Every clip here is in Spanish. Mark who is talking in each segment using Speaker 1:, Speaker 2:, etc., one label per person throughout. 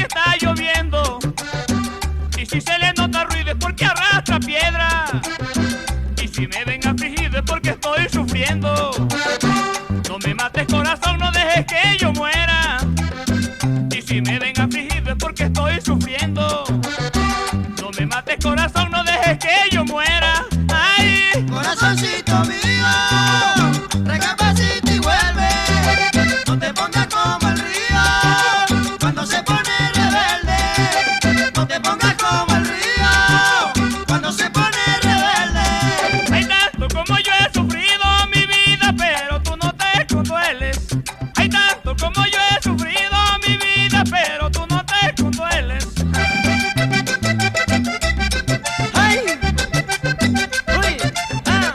Speaker 1: está lloviendo. Y si se le nota ruido es porque arrastra piedra. Y si me ven afligido es porque estoy sufriendo. No me mates corazón, no dejes que yo muera. Y si me ven afligido es porque estoy sufriendo. No me mates corazón, no dejes que yo muera. Ay,
Speaker 2: Corazoncito mío, recapacita y vuelve. No te pongas como el río cuando se pone rebelde. No te pongas como el río cuando se pone rebelde.
Speaker 1: hay tanto como yo he sufrido mi vida, pero tú no te condueles. Hay tanto como yo he sufrido mi vida, pero tú no te condueles.
Speaker 2: ¡Ay! ¡Uy! ¡Ah!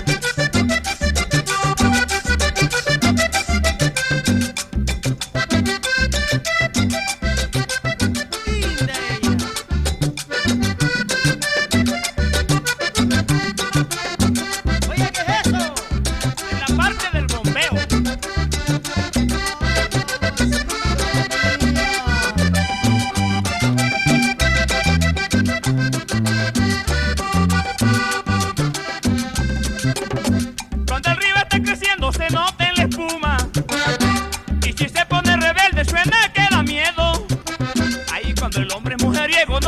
Speaker 2: Linda ella. Oye, ¿qué es eso?
Speaker 1: En la parte del bombeo. Cuando el río está creciendo se nota en la espuma. Y si se pone rebelde suena que da miedo. Ahí cuando el hombre es mujeriego